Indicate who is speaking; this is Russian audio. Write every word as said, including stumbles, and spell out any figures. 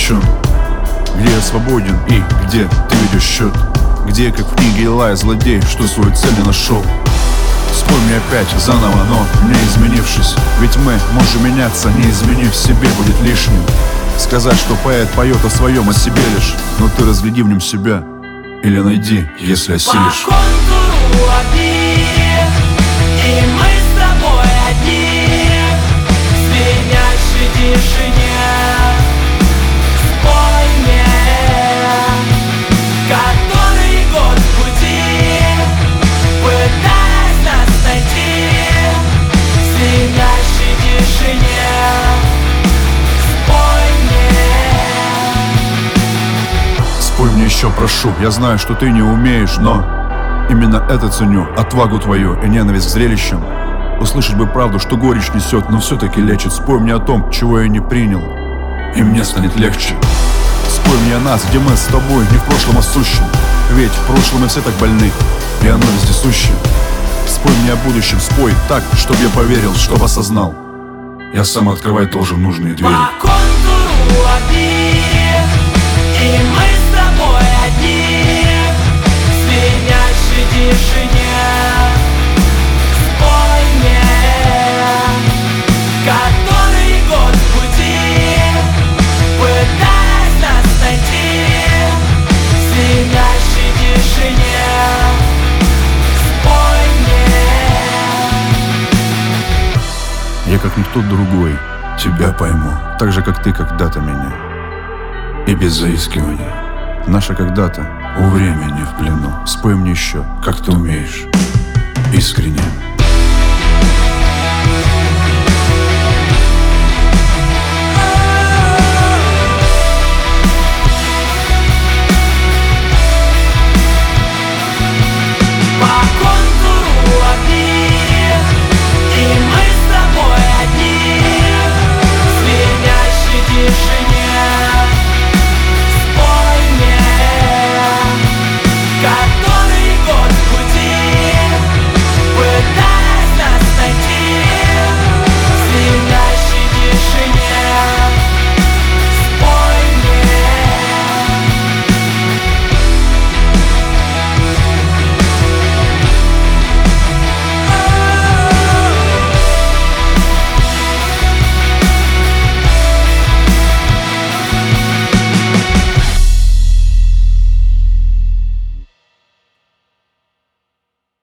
Speaker 1: прощен? Где я свободен и где ты ведешь счет? Где, как в книге Илая, злодей, что свою цель не нашел? Спой мне опять заново, но не изменившись. Ведь мы можем меняться, не изменив себе, будет лишним сказать, что поэт поет о своем, о себе лишь. Но ты разгляди в нем себя или найди, если осилишь.
Speaker 2: По контуру огни, и мы с тобой одни, в звенящей тишине. Спой мне, который год в пути, пытаясь нас найти, в звенящей тишине. Спой мне.
Speaker 1: Спой мне еще, прошу, я знаю, что ты не умеешь, но именно это ценю, отвагу твою и ненависть к зрелищам. Услышать бы правду, что горечь несет, но все-таки лечит. Спой мне о том, чего я не принял, и мне станет легче. Спой мне о нас, где мы с тобой не в прошлом, а сущем. Ведь в прошлом мы все так больны, и оно вездесущее. Спой мне о будущем, спой так, чтоб я поверил, чтоб осознал. Я сам открывать должен нужные двери.
Speaker 2: По контуру огни, и мы с тобой одни, в звенящей тишине. Спой мне, который год в пути, пытаясь нас найти, в звенящей тишине. Спой мне.
Speaker 1: Я, как никто другой, тебя пойму, так же, как ты когда-то меня. И без заискивания. Наше когда-то у времени в плену. Спой мне еще, как ты умеешь, искренне.